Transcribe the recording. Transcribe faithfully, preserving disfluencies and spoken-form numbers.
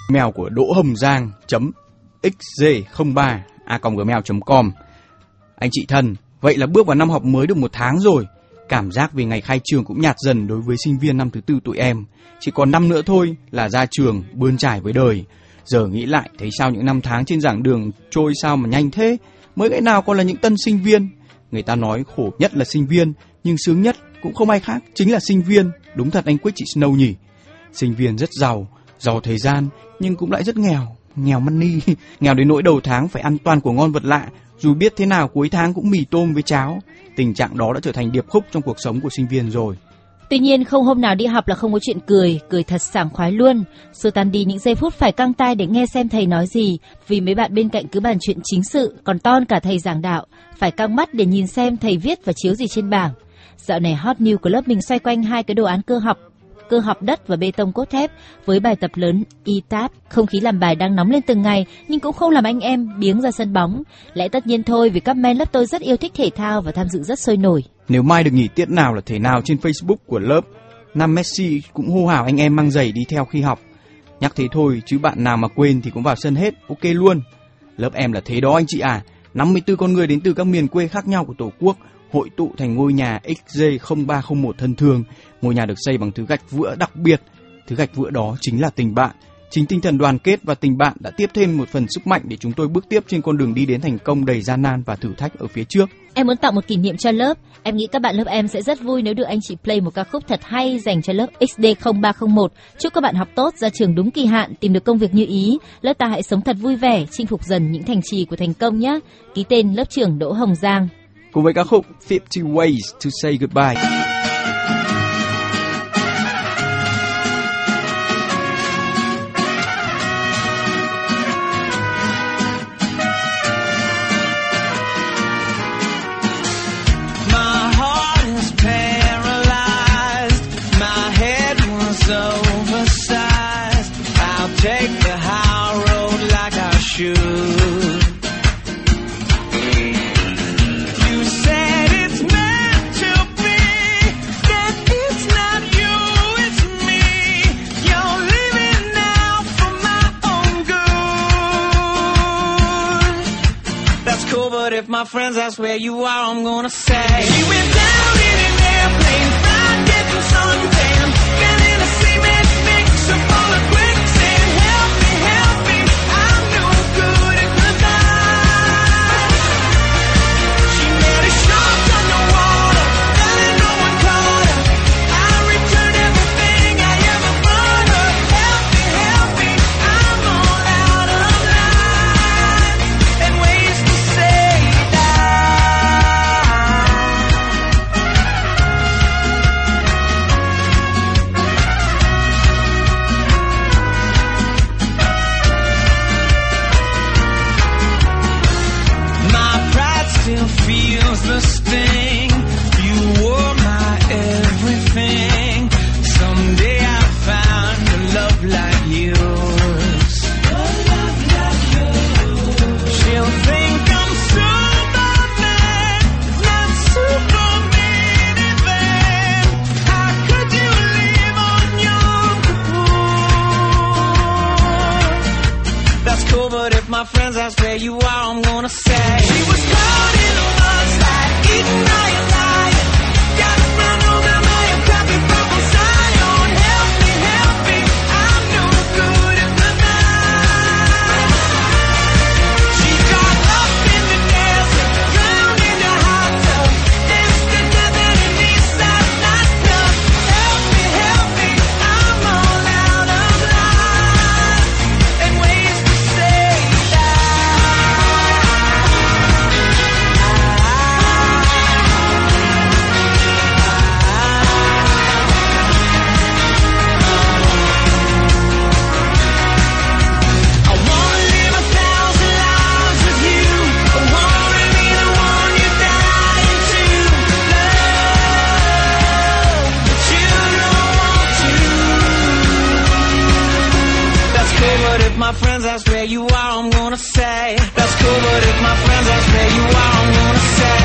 Mail của Đỗ Hồng Giang chấm x j không ba a còng gmail chấm com. Anh chị thân, vậy là bước vào năm học mới được một tháng rồi. Cảm giác về ngày khai trường cũng nhạt dần đối với sinh viên năm thứ tư tụi em. Chỉ còn năm nữa thôi là ra trường, bươn trải với đời. Giờ nghĩ lại thấy sao những năm tháng trên giảng đường trôi sao mà nhanh thế. Mới ngày nào còn là những tân sinh viên. Người ta nói khổ nhất là sinh viên, nhưng sướng nhất cũng không ai khác, chính là sinh viên. Đúng thật anh Quyết chị Snow nhỉ. Sinh viên rất giàu, giàu thời gian, nhưng cũng lại rất nghèo. Nghèo money, nghèo đến nỗi đầu tháng phải ăn toàn của ngon vật lạ. Dù biết thế nào cuối tháng cũng mì tôm với cháo. Tình trạng đó đã trở thành điệp khúc trong cuộc sống của sinh viên rồi. Tuy nhiên không hôm nào đi học là không có chuyện cười, cười thật sảng khoái luôn. Xua tan đi những giây phút phải căng tai để nghe xem thầy nói gì, vì mấy bạn bên cạnh cứ bàn chuyện chính sự, còn ton cả thầy giảng đạo. Phải căng mắt để nhìn xem thầy viết và chiếu gì trên bảng. Dạo này hot news của lớp mình xoay quanh hai cái đồ án cơ học, cơ học đất và bê tông cốt thép với bài tập lớn i táp. Không khí làm bài đang nóng lên từng ngày, nhưng cũng không làm anh em biếng ra sân bóng. Lẽ tất nhiên thôi, vì các men lớp tôi rất yêu thích thể thao và tham dự rất sôi nổi. Nếu mai được nghỉ tiết nào là thể nào trên Facebook của lớp, Nam Messi cũng hô hào anh em mang giày đi theo khi học. Nhắc thế thôi, chứ bạn nào mà quên thì cũng vào sân hết, ok luôn. Lớp em là thế đó anh chị à, năm mươi tư con người đến từ các miền quê khác nhau của Tổ quốc hội tụ thành ngôi nhà x j không ba không một thân thương. Ngôi nhà được xây bằng thứ gạch vữa đặc biệt. Thứ gạch vữa đó chính là tình bạn. Chính tinh thần đoàn kết và tình bạn đã tiếp thêm một phần sức mạnh để chúng tôi bước tiếp trên con đường đi đến thành công đầy gian nan và thử thách ở phía trước. Em muốn tặng một kỷ niệm cho lớp. Em nghĩ các bạn lớp em sẽ rất vui nếu được anh chị play một ca khúc thật hay dành cho lớp x d không ba không một. Chúc các bạn học tốt, ra trường đúng kỳ hạn, tìm được công việc như ý. Lớp ta hãy sống thật vui vẻ, chinh phục dần những thành trì của thành công nhé. Ký tên lớp trưởng Đỗ Hồng Giang. Cùng với ca khúc fifty ways to say goodbye. If my friends ask where you are, I'm gonna say she went down in an airplane, fried getting suntan, got in a cement mixer full of quicksand. Help me, help me, I'm no good at goodbye. She met a shark underwater, that ain't no one caught her. I returned everything I ever brought her. Help me, help me, I'm all out of line and ways to say. Still feels the sting. You were my everything. Someday I found a love like yours. A love like yours. She'll think I'm Superman, not Superman even. How could you live on Yom Kippur? That's cool, but if my friends ask where you are, I'm gonna say she was caught in a mudslide, eating iron lion. Got run over by a crappy purple Zion. Help me, help me, I'm no good at the night. She got up in the desert, drowned in a hot tub, danced to death in an east side nightclub. Help me, help me, I'm all out of line and ways to say that. I wanna live a thousand lives with you. I wanna be the one you're dying to love, but you don't want to. That's cool, but if my friends ask where you are, I'm gonna say. That's cool, but if my friends ask where you are, I'm gonna say.